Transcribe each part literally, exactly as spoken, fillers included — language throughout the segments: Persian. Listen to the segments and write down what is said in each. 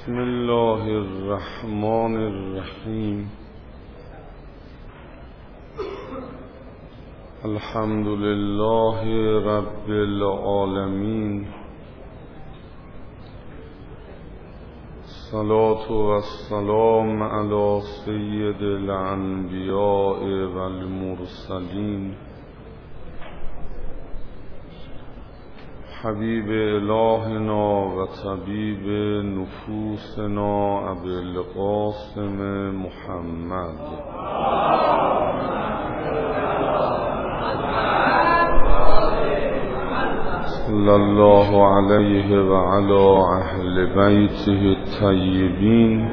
بسم الله الرحمن الرحیم. الحمد لله رب العالمین. الصلاة والسلام علی سید الانبیاء والمرسلین حبیب الهنا و طبیب نفوسنا ابی القاسم محمد صلی الله علیه و علی اهل بیته الطیبین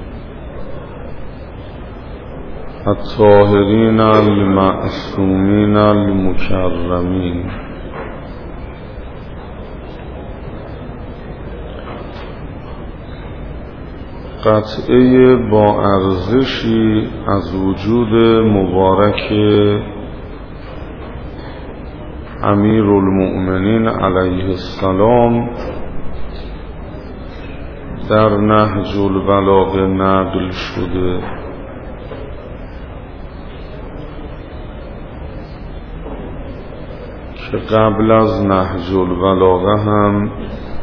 الطاهرین المعصومین المکرمین. قطعه با ارزشی از وجود مبارک امیرالمؤمنین علیه السلام در نهج البلاغه نقل شده که قبل از نهج البلاغه هم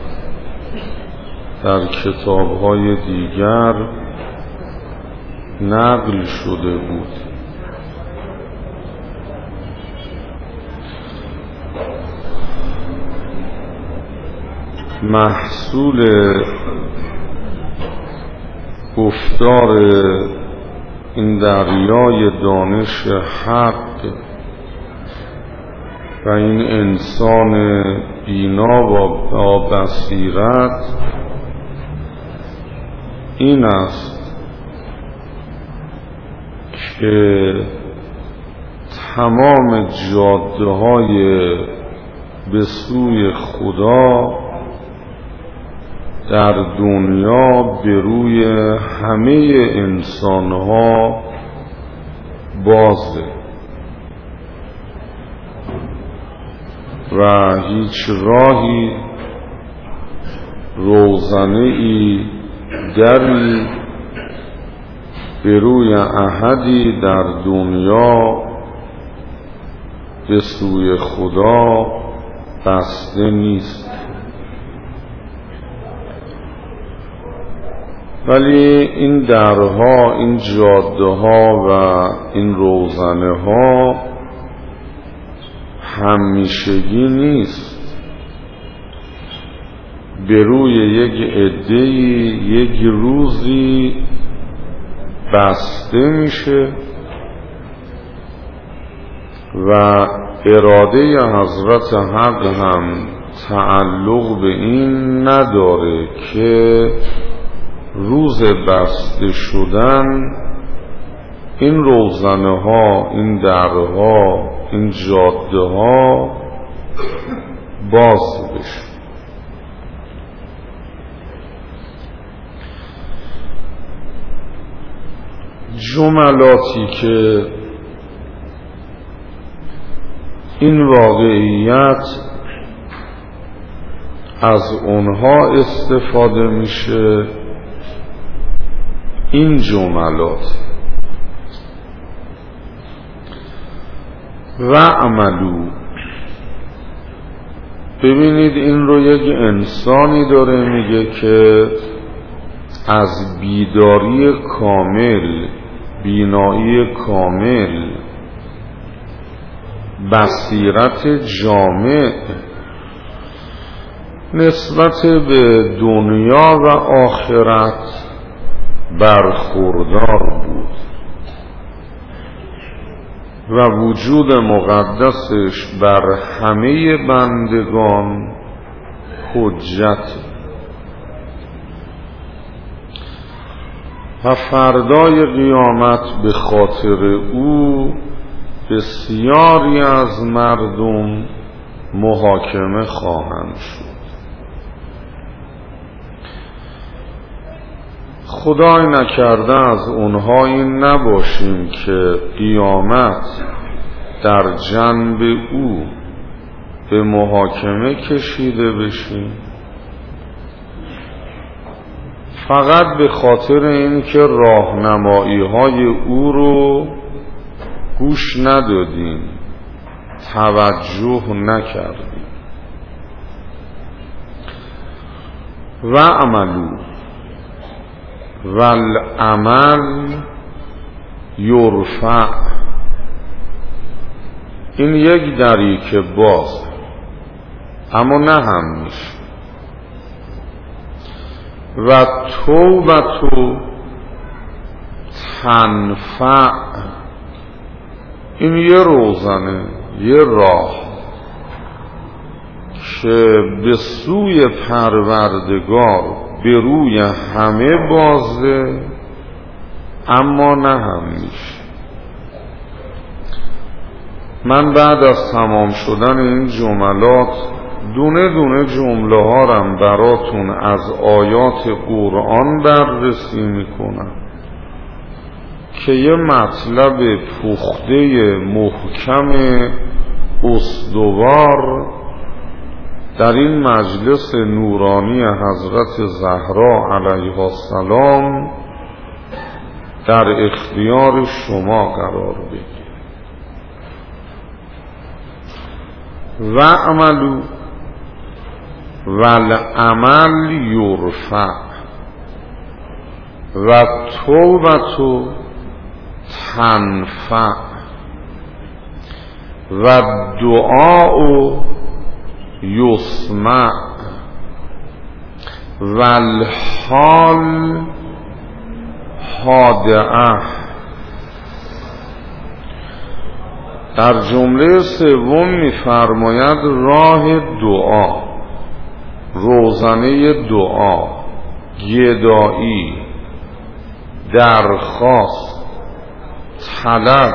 در کتاب‌های دیگر نقل شده بود. محصول گفتار این دریای دانش حق و این انسان بینا و بصیرت این است که تمام جاده های به سوی خدا در دنیا به روی همه انسان ها بازه و هیچ راهی روزنه ای دری به روی احدی در دنیا به سوی خدا بسته نیست. ولی این درها، این جاده ها و این روزنه ها همیشگی نیست. به روی یک عده‌ای یک روزی بسته میشه و اراده حضرت حق هم تعلق به این نداره که روز بسته شدن این روزنه ها، این درها، این جاده ها باز بشه. جملاتی که این واقعیت از اونها استفاده میشه، این جملات و عملو. ببینید این رو یک انسانی داره میگه که از بیداری کامل، بینایی کامل، بصیرت جامع نسبت به دنیا و آخرت برخوردار بود و وجود مقدسش بر همه بندگان حجت و فردای قیامت به خاطر او بسیاری از مردم محاکمه خواهند شد. خدای نکرده از اونهایی نباشیم که قیامت در جنب او به محاکمه کشیده بشیم. فقط به خاطر اینکه راهنمایی های او رو گوش ندادیم، توجه نکردیم. و عملو والعمل یرفع، این یک دری که باز، اما نه همیشه. و توبتو تنفع، این یه روزنه، یه راه که به سوی پروردگار به روی همه بازه، اما نه همیشه. من بعد از تمام شدن این جملات دونه دونه جمله ها رم براتون از آیات قرآن بررسی میکنم که یه مطلب پخته محکم استوار در این مجلس نورانی حضرت زهرا علیها السلام در اختیار شما قرار بگیره. و عملو والعمل یرفع و توبتو تنفع و دعاء یسمع و الحال حادعه. در جمله سوم می‌فرماید راه دعا، روزنه دعا، گدایی، درخواست، طلب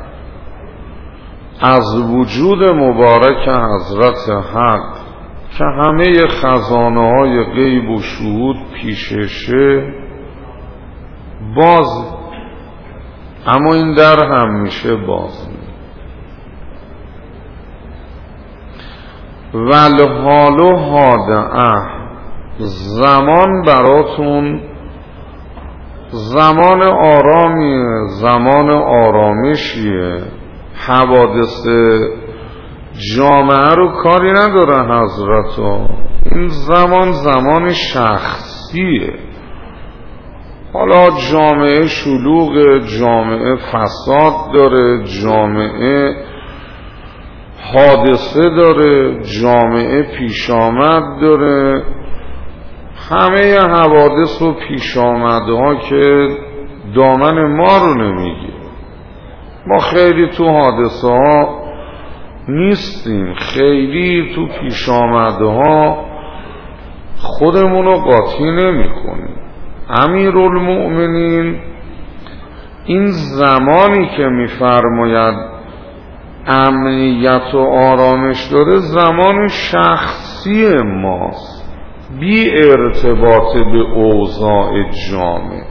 از وجود مبارک حضرت حق که همه خزانه های غیب و شهود پیششه باز، اما این در همیشه باز. والحال حادعه، زمان براتون زمان آرامیه، زمان آرامشیه. حوادث جامعه رو کاری نداره حضرت ها، این زمان زمان شخصیه. حالا جامعه شلوغ، جامعه فساد داره، جامعه حادثه داره، جامعه پیش آمد داره، همه حوادث و پیش آمدها که دامن ما رو نمیگیره. ما خیلی تو حادثه ها نیستیم، خیلی تو پیش آمدها خودمون رو قاطی نمی کنیم. امیرالمؤمنین این زمانی که میفرماید امنیت و آرامش داره، زمان شخصی ماست، بی ارتباط به اوضاع جامعه.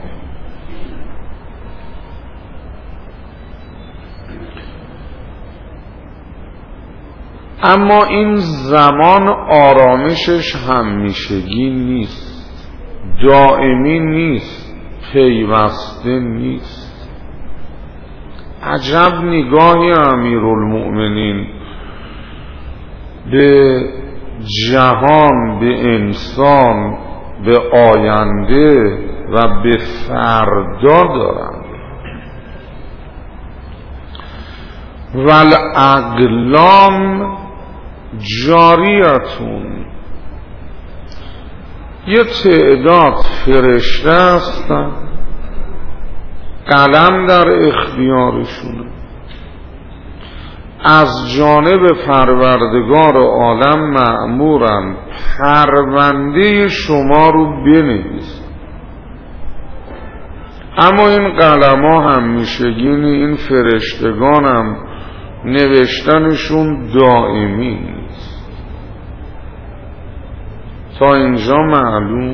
اما این زمان آرامشش همیشگی نیست، دائمی نیست، پیوسته نیست. عجب نگاهی امیرالمؤمنین به جهان، به انسان، به آینده و به فردا دارند. والاقلام جاریتون، یه تعداد فرشته هستن، قلم در اختیارشونه، از جانب پروردگار عالم مأمورن پرونده شما رو بنویسن. اما این قلم ها همیشگی، این فرشتگان هم نوشتنشون دائمی نیست. تا اینجا معلوم.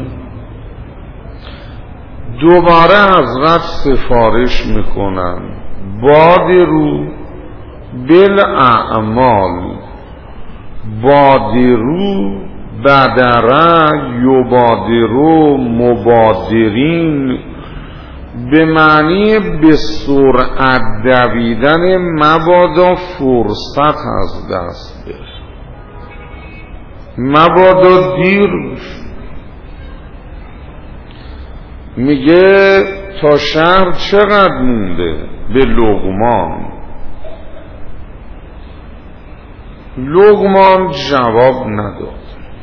دوباره حضرت سفارش میکنن بادرو بالاعمال، بادرو بدره یبادرو مبادرین به معنی به سرعت دویدن، مبادا فرصت از دست بره، مبادا دیر بشه. میگه تا شهر چقدر مونده؟ به لقمان. لقمان جواب نداد.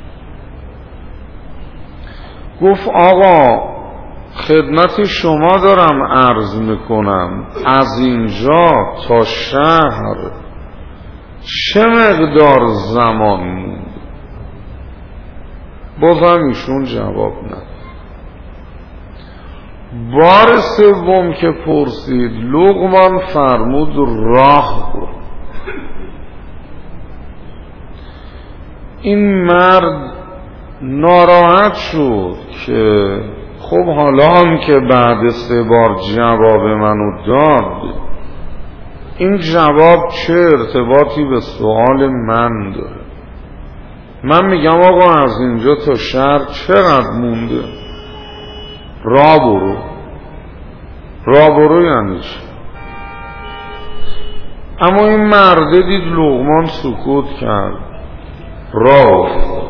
گفت آقا خدمت شما دارم عرض میکنم، از اینجا تا شهر چه مقدار زمان مونده؟ بازم ایشون جواب نداد. بار سوم که پرسید، لقمان فرمود راه برو. این مرد ناراحت شد که خب حالا هم که بعد سه بار جواب منو داد، این جواب چه ارتباطی به سوال من داره؟ من میگم آقا از اینجا تا شهر چقدر مونده؟ راه برو. راه برو یعنی چی؟ اما این مرده دید لقمان سکوت کرد، راه افتاد.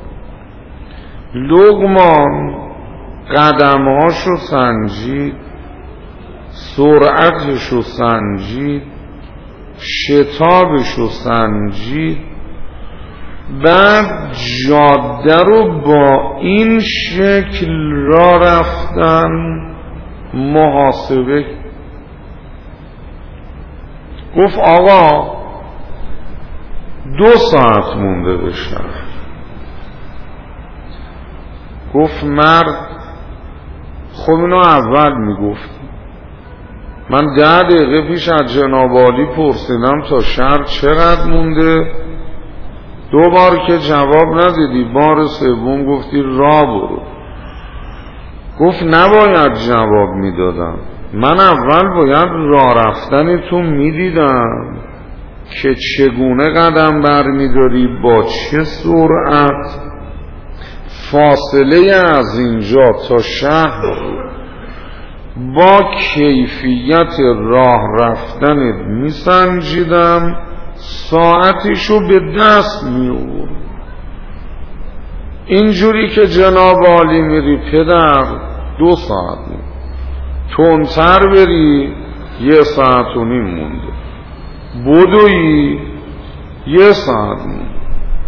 لقمان قدمهاشو سنجید، سرعتشو سنجید، شتابشو سنجید، بعد جاده رو با این شکل را رفتن محاسبه. گفت آقا دو ساعت مونده به شهر. گفت مرد خب اینو اول میگفت، من ده دقیقه پیش از جناب عالی پرسیدم تا شهر چقدر مونده، دو بار که جواب ندیدی، بار سوم گفتی راه برو. گفت نباید جواب میدادم، من اول باید راه رفتنتون میدیدم که چگونه قدم برمیداری، با چه سرعت، فاصله از اینجا تا شهر با کیفیت راه رفتنت میسنجیدم، ساعتشو به دست می‌آورد. اینجوری که جناب عالی میری پدر دو ساعت مونده، تندتر بری یه ساعت و نیم مونده، بدوی یه ساعت مونده،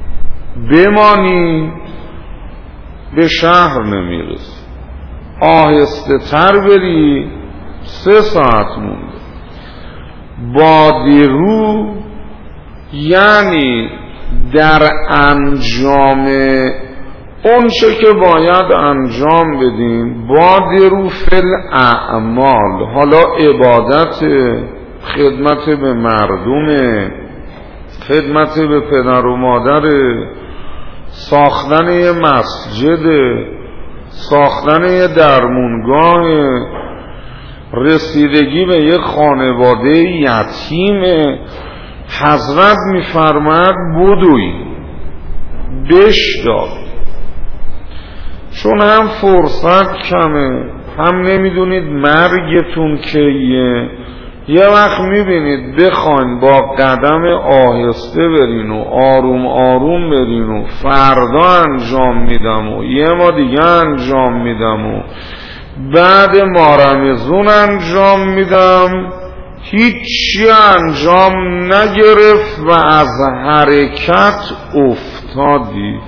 بمانی به شهر نمیرسی، آهسته تر بری سه ساعت مونده. بادرو یعنی در انجام اون چه که باید انجام بدیم، بادرو فل اعمال، حالا عبادت، خدمت به مردم، خدمت به پدر و مادر، ساختن یه مسجد، ساختن یه درمونگاه، رسیدگی به یه خانواده یتیم. حضرت میفرماید بدوی بشتاب، چون هم فرصت کمه، هم نمیدونید مرگتون کیه. یه وقت میبینید بخواین با قدم آهسته برین و آروم آروم برین و فردا انجام میدم و یه ما دیگه انجام میدم و بعد ما رمزون انجام میدم، هیچی انجام نگرفت و از حرکت افتادی.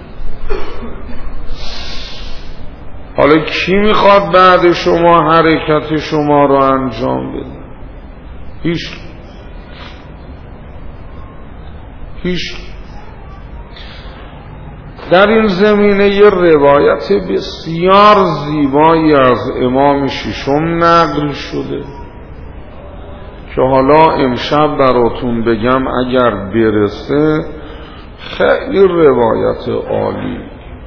حالا کی میخواد بعد شما حرکت شما رو انجام بده؟ هیچ هیچ در این زمینه یه روایت بسیار زیبایی از امام ششم نقل شده که حالا امشب براتون بگم، اگر برسه خیلی روایت عالی.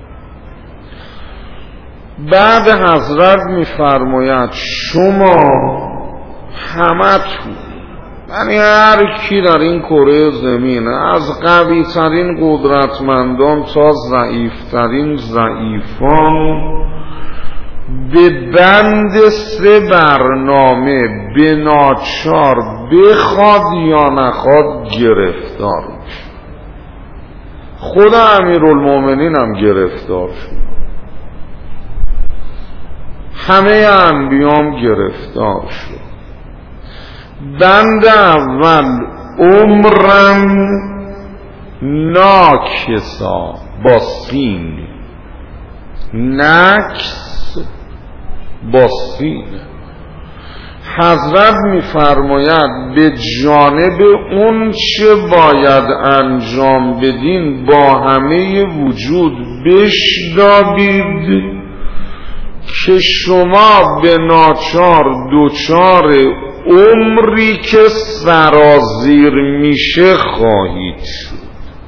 بعد حضرت میفرماید شما همتون یعنی هر کی در این کره زمین از قوی ترین قدرتمندان تا ضعیف ترین ضعیفان به بند سه برنامه به ناچار بخواد یا نخواد گرفتار میشه. خود امیرالمومنین هم گرفتار شد، همه انبیام گرفتار شد. بند اول عمرم ناکسا با سین، نکس با سین. حضرت میفرماید به جانب اون چه باید انجام بدین با همه وجود بشتابید که شما به ناچار دوچار عمری که سرازیر میشه خواهید شد.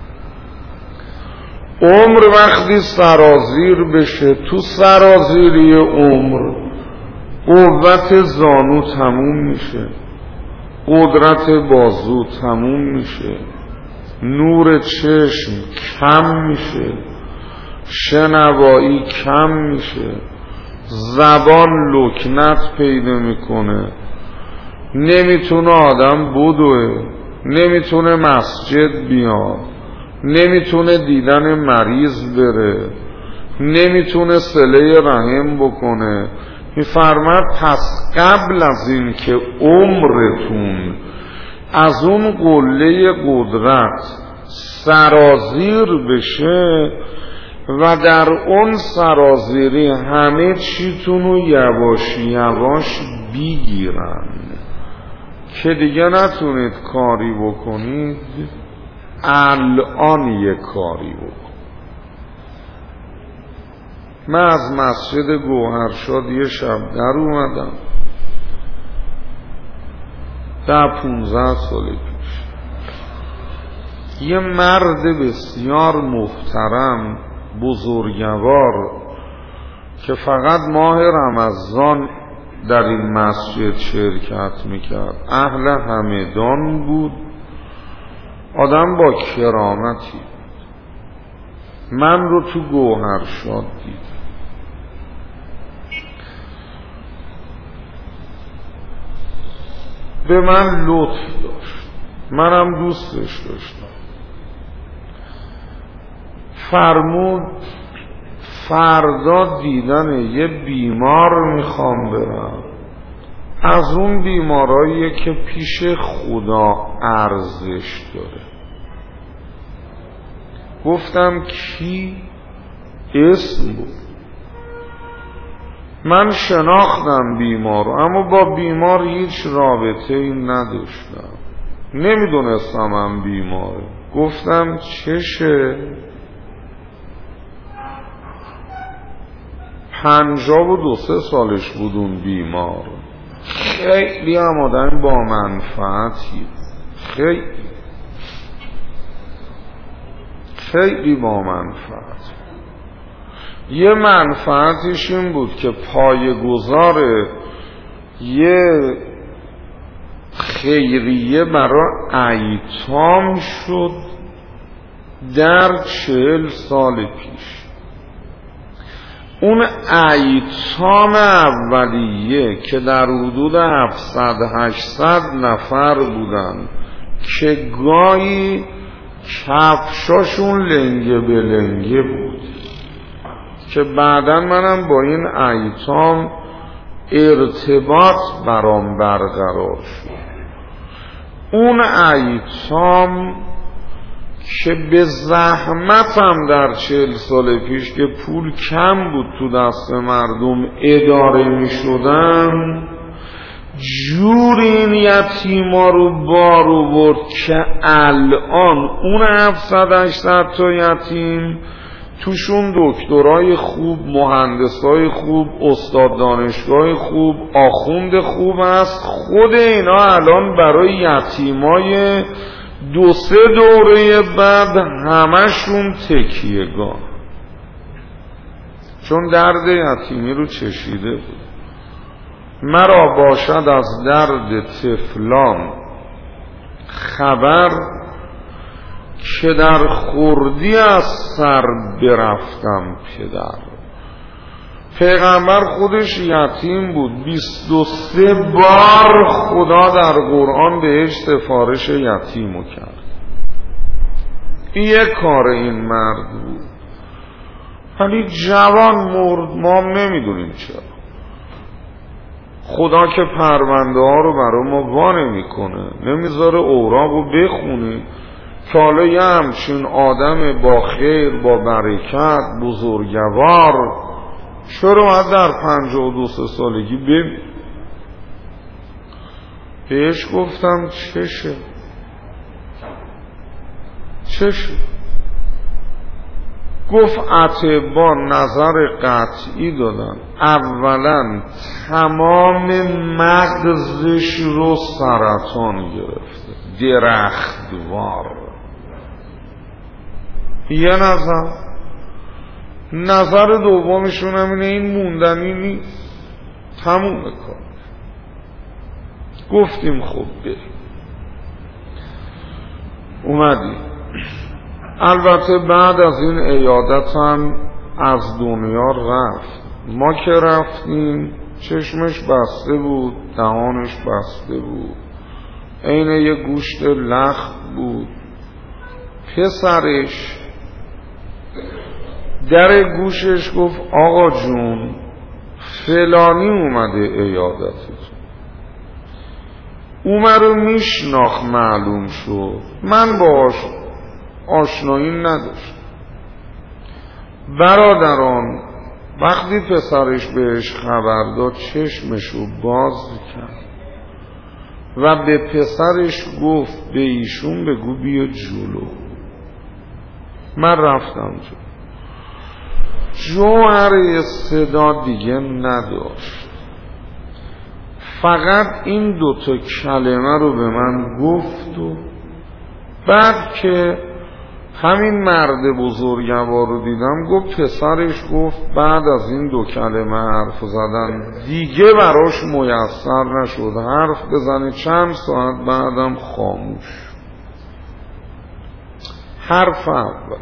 عمر وقتی سرازیر بشه، تو سرازیری عمر قوت زانو تموم میشه، قدرت بازو تموم میشه، نور چشم کم میشه، شنوایی کم میشه، زبان لکنت پیدا میکنه، نمیتونه آدم بدوه، نمیتونه مسجد بیاد، نمیتونه دیدن مریض بره، نمیتونه صله رحم بکنه. میفرماد پس قبل از این که عمرتون از اون قله قدرت سرازیر بشه و در اون سرازیری همه چیتون رو یواش یواش بگیرن که دیگه نتونید کاری بکنید، الان یه کاری بکن. من از مسجد گوهرشاد یه شب در اومدم، در پونزده سال پیش. یه مرد بسیار محترم بزرگوار که فقط ماه رمضان در این مسجد شرکت میکرد، اهل همدان بود، آدم با کرامتی. من رو تو گوهرشاد دیدم، به من لطف داشت، منم دوستش داشتم. فرمود فردا دیدن یه بیمار میخوام برم، از اون بیمارایی که پیش خدا ارزش داره. گفتم کی؟ اسم بود. من شناختم بیمار، اما با بیمار هیچ رابطه ای نداشتم، نمیدونستم هم بیماره. گفتم چشه؟ پنجاه و دو سه سالش بود اون بیمار. خیلی هم آدم با منفعتی، خیلی خیلی با منفعت. یه منفعتش این بود که پایه‌گذار یه خیریه برای ایتام شد در چهل سال پیش. اون ایتام اولیه که در حدود هفتصد هشتصد نفر بودن که گاهی کفشاشون لنگه به لنگه بود، که بعداً منم با این ایتام ارتباط برام برقرار شد. اون ایتام که به زحمتم در چهل سال پیش که پول کم بود تو دست مردم اداره می شدن، جور این یتیما رو بار آورد که الان اون هفتصد هشتصد تا یتیم توشون دکترای خوب، مهندسای خوب، استاد دانشگاه خوب، آخوند خوب است. خود اینا الان برای یتیمای دو سه دوره بعد همشون تکیهگاه، چون درد یتیمی رو چشیده بود. مرا باشد از درد طفلان خبر که در خردی از سر برفتم پدر. پیغمبر خودش یتیم بود، بیست و سه بار خدا در قرآن بهش سفارش یتیمو کرد. یک کار این مرد بود، ولی جوان مرد. ما نمیدونیم چرا. خدا که پرونده ها رو برای ما وا نمیکنه، نمیذاره اوراقو بخونی که حالا یه همچین آدم با خیر، با برکت، بزرگوار چرا باید در پنجاه و دو سه سالگی ببین؟ بهش گفتم چشه چشه گفت اطباء نظر قطعی دادن، اولا تمام مغزش رو سرطان گرفته، درختوار. یه نظر نظر دومشون هم اینه این موندنی نیست، تموم کار. گفتیم خب بریم. اومدیم. البته بعد از این عیادت هم از دنیا رفت. ما که رفتیم چشمش بسته بود، دهانش بسته بود، عین یه گوشت لخت بود. پسرش در گوشش گفت آقا جون فلانی اومده عیادتتون. اومد رو میشناخت، معلوم شد. من باهاش آشنایی نداشت. برادران وقتی پسرش بهش خبر داد چشمشو باز کرد و به پسرش گفت به ایشون بگو بیا جلو. من رفتم جو. جوهر صدا دیگه نداشت، فقط این دوتا کلمه رو به من گفت و بعد که همین مرد بزرگوار رو دیدم گفت پسرش گفت بعد از این دو کلمه حرف زدن دیگه براش میسر نشد حرف بزنه. چند ساعت بعدم خاموش. حرف اول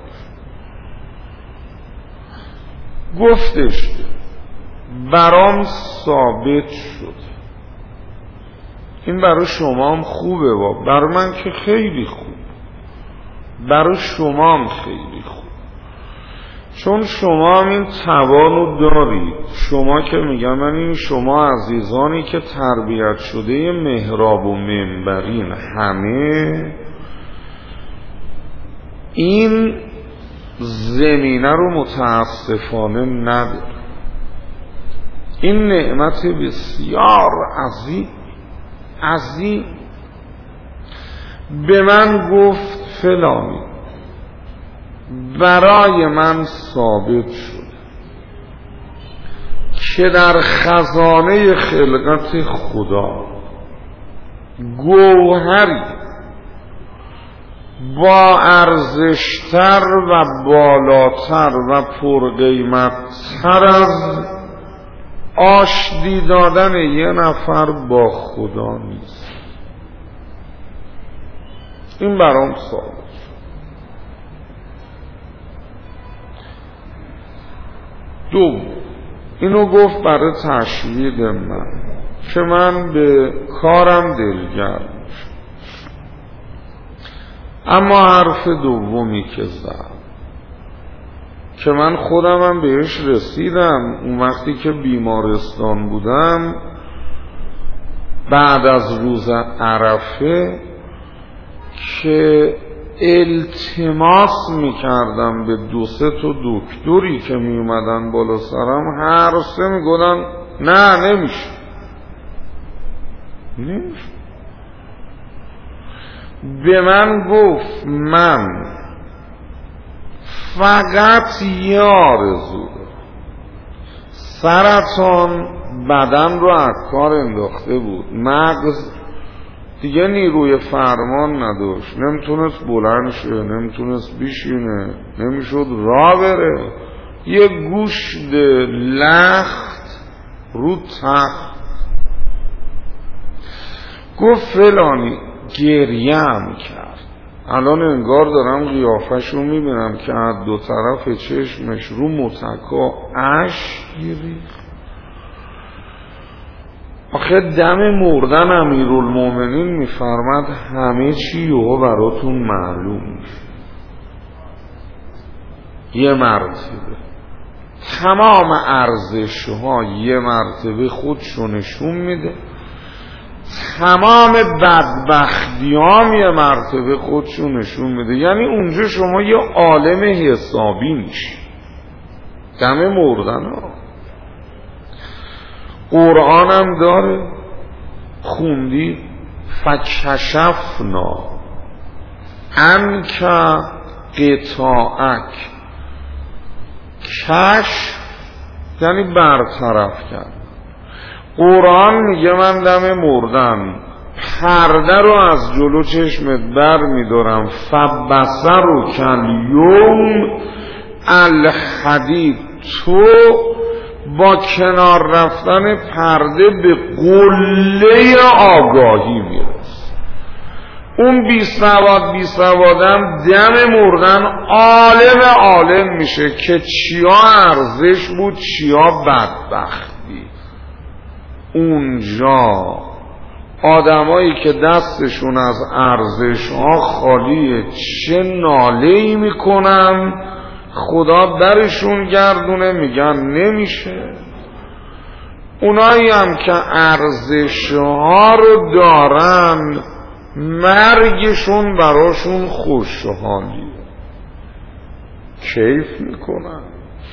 گفتش برام ثابت شد. این برای شما هم خوبه، با برای من که خیلی خوب، برای شما هم خیلی خوب، چون شما هم این توانو دارید. شما که میگم من این شما عزیزانی که تربیت شده محراب و منبرین، همه این زمینه رو متاسفانه نداره. این نعمت بسیار عظیم عظیم. به من گفت فلانی برای من ثابت شد که در خزانه خلقت خدا گوهری با ارزشتر و بالاتر و پرقیمتتر از آشتی دادن یه نفر با خدا نیست. این برام ثابت. دو، اینو گفت برای تشویق من که من به کارم دلگرم. اما حرف دومی که زد که من خودمم بهش رسیدم اون وقتی که بیمارستان بودم بعد از روز عرفه، که التماس میکردم به دو سه تا دکتری که میومدن بالا سرم، هر سه میگفتن نه نمیشه نمیشه. به من گفت من فقط یه آرزو دارم. سرطان بدن رو از کار انداخته بود، مغز دیگه نیروی فرمان نداشت، نمیتونست بلند شه، نمیتونست بیشینه، نمیشد راه بره. یه گوشت لخت رو تخت. گفت فلانی گریه هم کرد. الان انگار دارم قیافش رو میبینم که از دو طرف چشمش رو متکا اشک ریخت. آخه دم مردن امیرالمومنین میفرماد همه چی و براتون معلوم میشه. یه مرتبه تمام ارزش ها یه مرتبه خودشو نشون میده، تمام بدبختی هم یه مرتبه خودشو نشون میده. یعنی اونجا شما یه عالم حسابی میشی دم مردن ها. قرآن هم داره، خوندی فکشفنا انک قطاعک. کشف یعنی برطرف کرد. قرآن میگه من دم مردن پرده رو از جلو چشمت بر میدارم، فبصر رو کالیوم الحدید. تو با کنار رفتن پرده به قله آگاهی میرس. اون بی سواد بی سوادم دم مردن عالم عالم میشه که چیا ارزش بود چیا بدبختی. اونجا آدمایی که دستشون از ارزش ها خالیه چه ناله‌ای میکنن، خدا درشون گردونه، میگن نمیشه. اونایی هم که ارزش ها رو دارن مرگشون براشون خوشحالیه، کیف میکنن.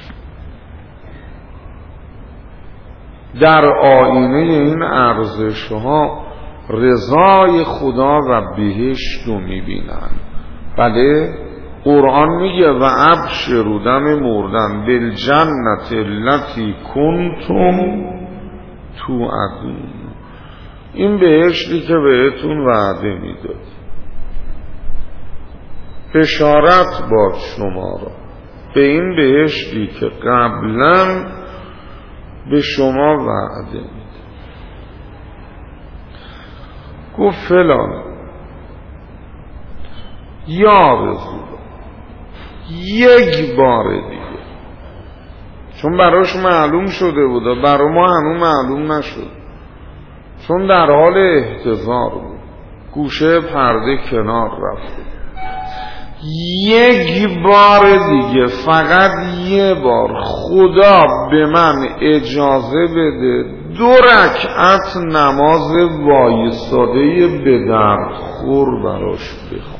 در آینه این ارزش ها رضای خدا و بهشت رو میبینن. بله قرآن میگه و ابشروا دم مردن بالجنت التی کنتم توعدون. این بهشتی که بهتون وعده میداد، بشارت باد شما را به این بهشتی که قبلا به شما وعده میده. گفت فلان یا رسول یک بار دیگه، چون براش معلوم شده بود، برای ما هنوز معلوم نشد، چون در حال احتضار بود، گوشه پرده کنار رفته. یک بار دیگه، فقط یه بار خدا به من اجازه بده دو رکعت نماز وایساده به درد خور براش بخون.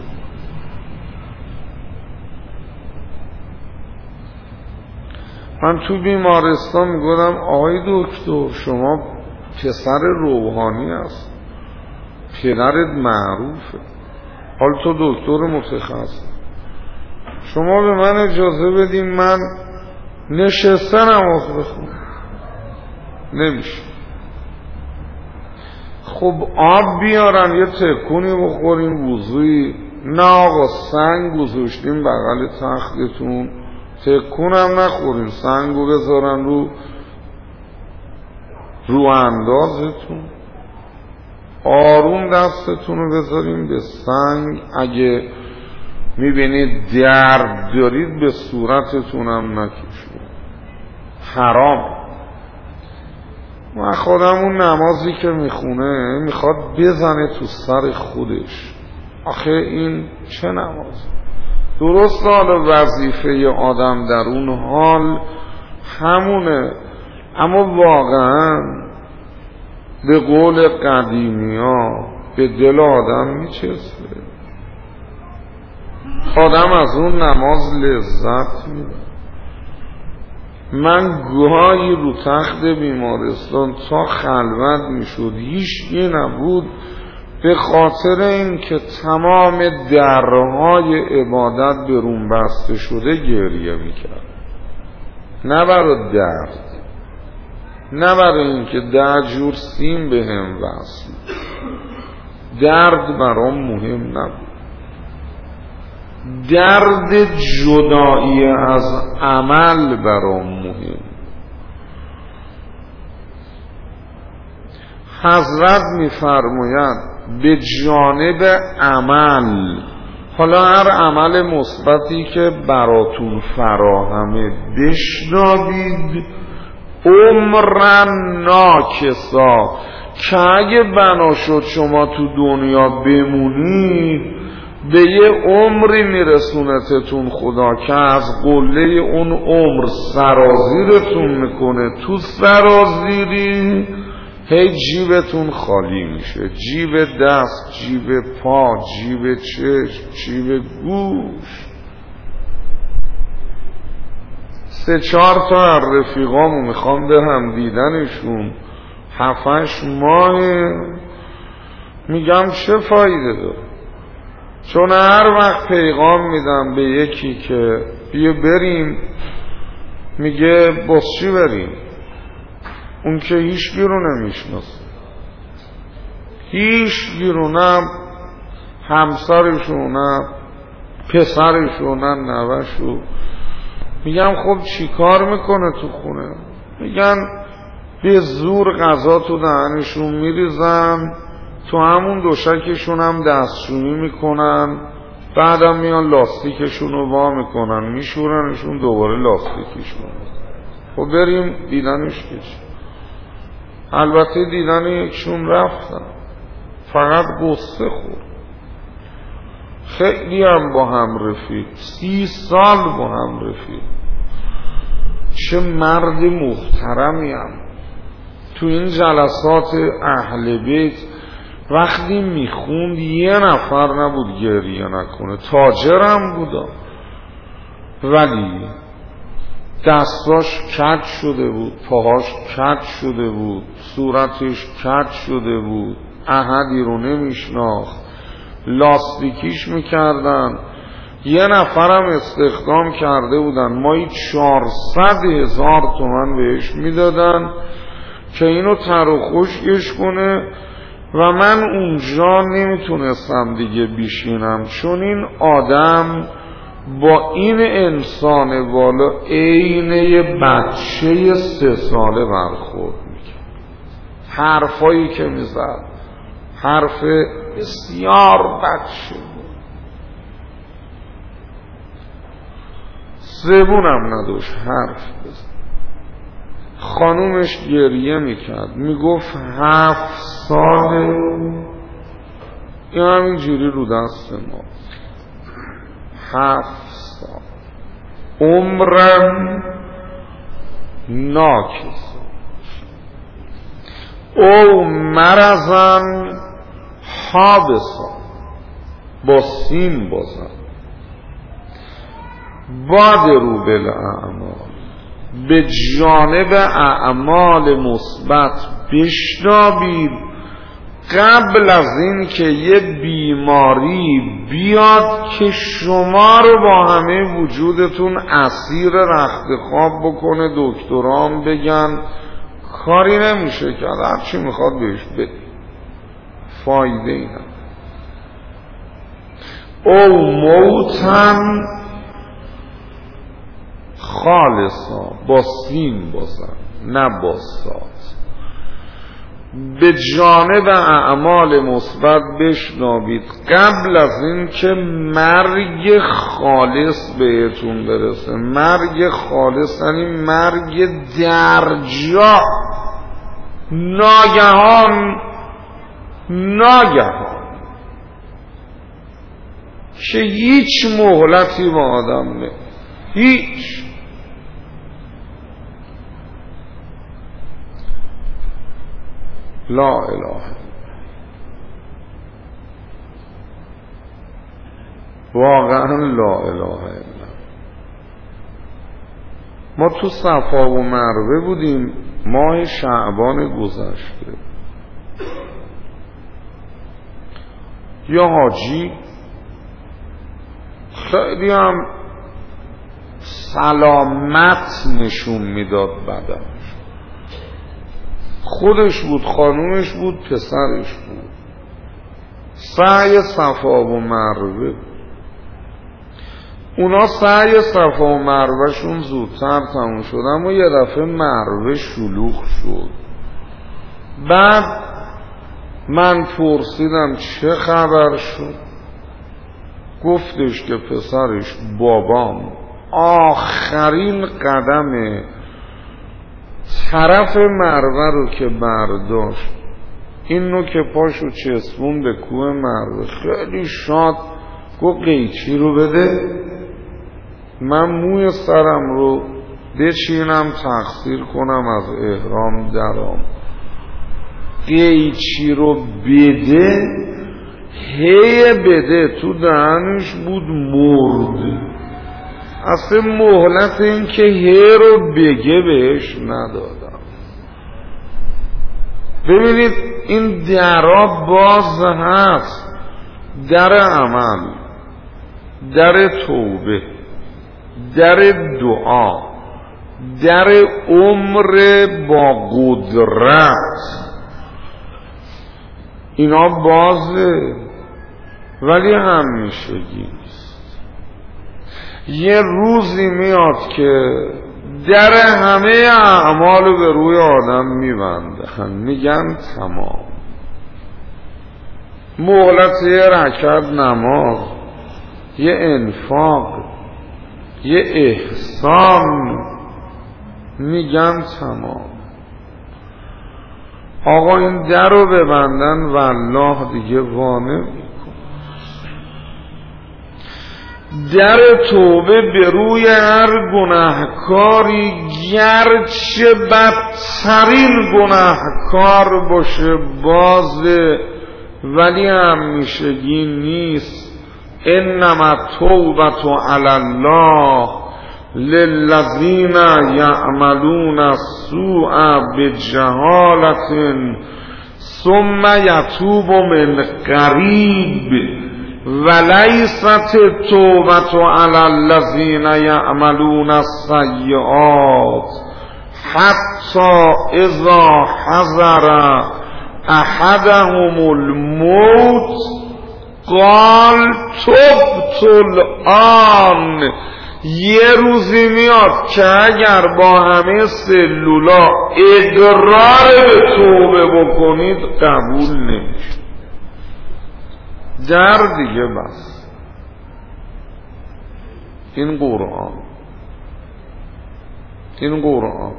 من تو بیمارستان میگفتم آقای دکتر شما پسر روحانی هست، پدرت معروفه، حال تو دکتر متخصص، شما به من اجازه بدین من نشسته نماز بخونم. نمیشه. خب آب بیارن یه تکونی بخوریم وضوعی، نه آقا سنگ گذاشتیم بغل تختتون، تکون هم نخورین، سنگو بذارن رو رو اندازتون، آروم دستتون رو بذارین به سنگ. اگه میبینید درد دارید به صورتتون هم نکشید، حرام. من خودم اون نمازی که میخونه میخواد بزنه تو سر خودش. آخه این چه نماز؟ درست حال وظیفه آدم در اون حال همونه، اما واقعا به قول قدیمی ها به دل آدم میچسبه، آدم از اون نماز لذت میبره. من گاهی رو تخت بیمارستان تا خلوت میشد هیچ نبود، به خاطر اینکه تمام درهای عبادت به روم بسته شده گریه میکرد. نه برای درد، نه برای اینکه ده جور سیم به هم وصل، درد برام مهم نبود. درد جدایی از عمل برام مهم. حضرت میفرماید به جانب عمل. حالا هر عمل مثبتی که براتون فراهمه بشنوید، عمرن ناکسا، که اگه بنا شد شما تو دنیا بمونید به یه عمری میرسونتتون خدا که از قله اون عمر سرازیرتون میکنه. تو سرازیری هی جیبتون خالی میشه، جیب دست، جیب پا، جیب چشم، جیب گوش. سه چهار تا از رفیقامو میخوام برم دیدنشون، هفتش ماه، میگم چه فایده داره؟ چون هر وقت پیغام میدم به یکی که بیا بریم، میگه باز چی بریم؟ اون که هیچ گیرو نمیشناسه، هیچ گیرو، نه همسرشو، نه پسرشو، نه نوشو. میگم خب چی کار میکنه تو خونه؟ میگن به زور غذا تو دهنشون میریزن، تو همون دوشکشون هم دستشویی میکنن، بعدم میان لاستیکشون رو وا میکنن میشورنشون دوباره لاستیکشون. خب بریم دیدنش کش. البته دیدن یکشون رفتن، فقط قصه خورد. خیلی هم با هم رفیق، سی سال با هم رفیق. چه مرد محترمی هم. تو این جلسات اهل بیت وقتی میخوند یه نفر نبود گریه نکنه. تاجرم بودا ولی دستاش کج شده بود، پاهاش کج شده بود، صورتش کج شده بود، احدی رو نمیشناخت، لاستیکیش میکردن. یه نفرم استخدام کرده بودن، مایی چهارصد هزار تومن بهش میدادن که اینو تر و خشکش کنه و من اونجا نمیتونستم دیگه بیشینم، چون این آدم با این انسان والا عین یه بچه سه ساله برخورد میکرد. حرفایی که میزد حرف بسیار بچه بود، زبونم نداشت حرف بزن. خانومش گریه میکرد، میگفت هفت ساله این همین جوری رو دست ما، هفت سال عمرم ناکسا او مرزن حابسا، با سین بازن، باد رو بالاعمال، به جانب اعمال مثبت بشنابید قبل از این که یه بیماری بیاد که شما رو با همه وجودتون اسیر رخت خواب بکنه، دکتران بگن کاری نمیشه کرد، هر چی میخواد بهش بده، فایده ای نداره. او موتن خالصا، با سین بازن نه با ساز، به جانب اعمال مثبت بشنابید قبل از این که مرگ خالص بهتون برسه. مرگ خالص یعنی مرگ درجا، ناگهان ناگهان که هیچ مهلتی با آدم نه، هیچ. لا اله واقعا لا اله الا. ما تو صفا و مروه بودیم ماه شعبان گذشته. یا حاجی خیلی هم سلامت نشون میداد بدنش، خودش بود، خانومش بود، پسرش بود. سعی صفا و مروه، اونا سعی صفا و مروه شون زودتر تموم شد، اما یه دفعه مروه شلوغ شد. بعد من پرسیدم چه خبر شد؟ گفتش که پسرش بابام آخرین قدم طرف مروه رو که برداشت، این نوک پاشو چسبون به کوه مروه، خیلی شاد گفت قیچی رو بده من موی سرم رو بچینم تقصیر کنم از احرام درام. قیچی رو بده، هی بده تو دهنش بود مرد، اصلا مهلت این که هی رو بگه بهش ندادم. ببینید این درا باز هست، در عمل، در توبه، در دعا، در عمر با قدرت، اینا بازه ولی همیشگی نیست. یه روزی میاد که در همه اعمال به روی آدم میبندن، میگن تمام. مهلت یه رکعت نماز، یه انفاق، یه احسان، میگن تمام. آقا این در رو ببندن والله دیگه وانه میکن. در توبه به روی هر گناهکاری گرچه بدترین گناهکار باشه بازه، ولی همیشگی نیست. انما التوبة علی الله للذین یعملون السوء بجهالة ثم یتوب من قریب ولیست التوبة علی الذین یعملون السیئات حتی اذا حضر احدهم الموت قال تبت الآن. یه روزی میاد که اگر با همه سلولا اقرار به توبه بکنید قبول نمیشه. در دیگه بس. این قرآن، این قرآن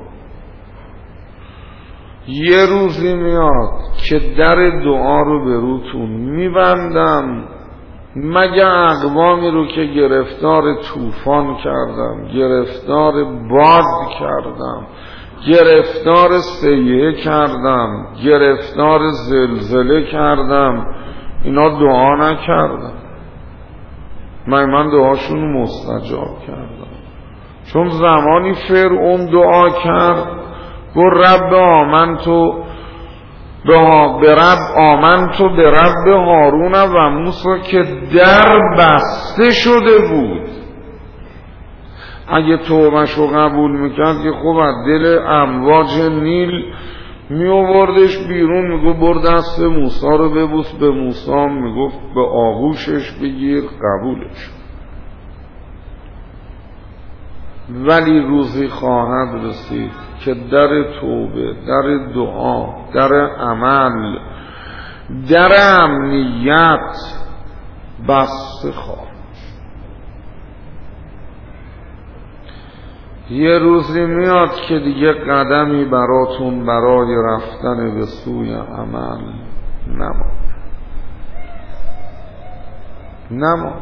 یه روزی میاد که در دعا رو به روتون میبندم، مگه اقوامی رو که گرفتار طوفان کردم، گرفتار باد کردم، گرفتار سیحه کردم، گرفتار زلزله کردم، اینا دعا نکردم. من من دعاشون مستجاب کردم. چون زمانی فرعون دعا کرد گفت رب آمنتو به رب آمنتو به رب هارون و موسی که در بسته شده بود. اگه توبهشو قبول میکرد که خب از دل امواج نیل می آوردش بیرون، میگفت بر دست موسی رو ببوس، به موسی میگفت به آغوشش بگیر، قبولش. ولی روزی خواهد رسید که در توبه، در دعا، در عمل، در امنیت بسته خواهد. یه روزی میاد که دیگه قدمی براتون برای رفتن به سوی عمل نماند. نماند.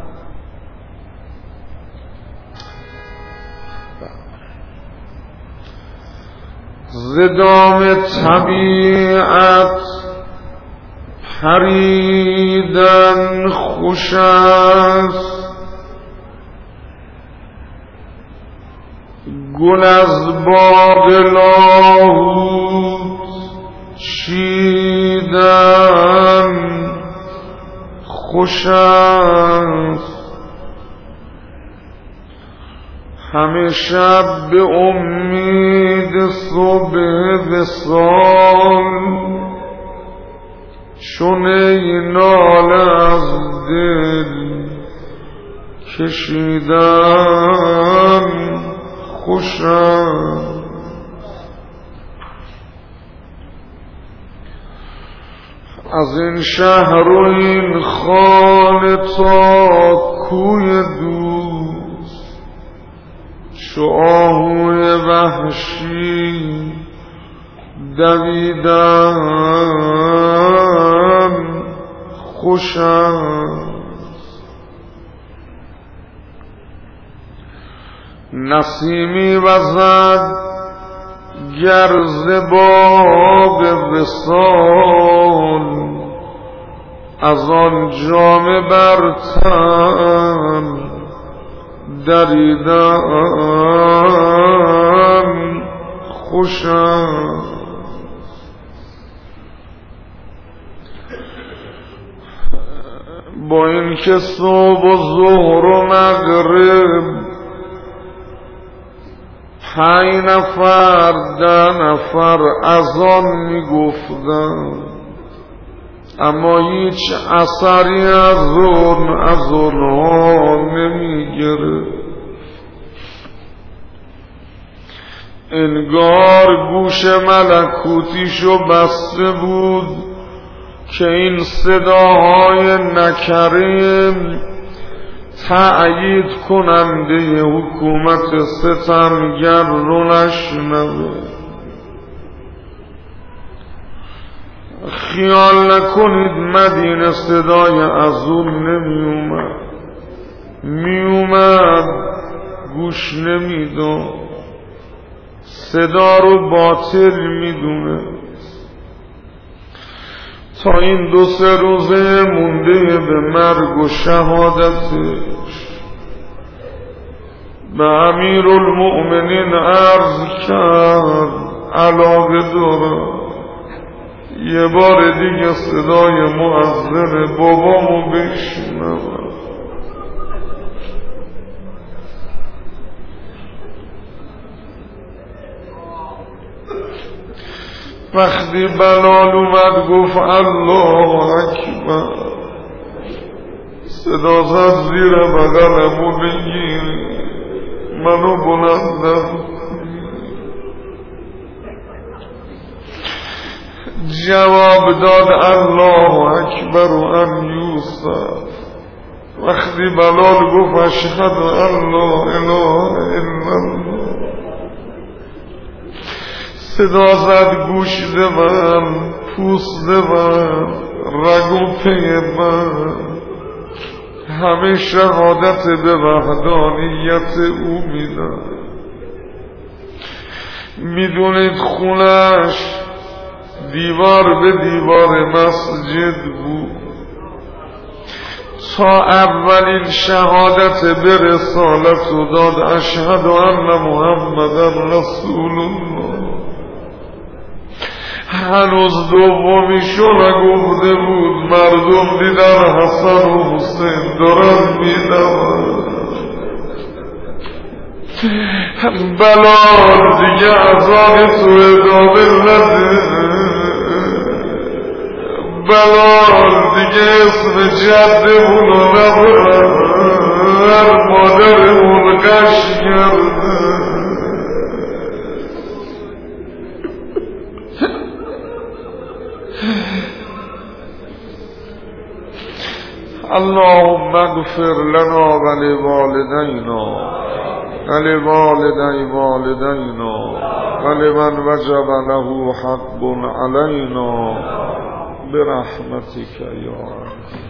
زدام طبیعت پریدن خوش است، گل از باغ لاهوت چیدن خوش است، همه شب به امید صبح وصال، چون ای ناله از دل کشیدن خوش است. از این شهر و این خانه تا کوی دوست چو آهوی وحشی دویدن خوش است. نسیمی وزد گرز باغ وصال از آن جامه بر تن دریدن خوش است. با این که صبح و ظهر و مغرب پنج نفر ده نفر از آن می گفتن، اما هیچ اثری از اون از اونها نمی گرفت. انگار گوش ملکوتیشو بسته بود که این صداهای نکره تأیید کننده حکومت ستمگر رو نشنوه. خیال نکنید مدینه صدای از اون نمی اومد، می اومد گوش نمی داد، صدا رو باطل می دونه. تا این دو سه روزه مونده به مرگ و شهادتش به امیرالمؤمنین عرض کرد علاقه دارم یه بار دیگه صدای مؤذن بابامو بشنوم. وقتی بلال اومد گفت الله اکبر، صدا زد زیر بغلمو بگیر منو بلندم. جواب داد الله اکبر و ان یوسف. وقتی بلال گفت اشهد ان لا اله الا الله، صدا زد گوش من، پوست من، رگ و پی من، همه شهادت به وحدانیت او میدن. میدونید خونش دیوار به دیوار مسجد بود. تا اولین شهادت به رسالت و داد اشهد ان محمد رسول الله، هنوز دومیشو نگفته بود مردم دیدن حسن و حسین دارن میدن. بلال دیگه عذاب تو ادامه نده، بلال دیگه اسم جدمونو نبرن، مادرمون قش کرده. اللهم اغفر لنا ولوالدينا ولوالدي والدينا ولمن وجب له حق علينا برحمتك يا رب.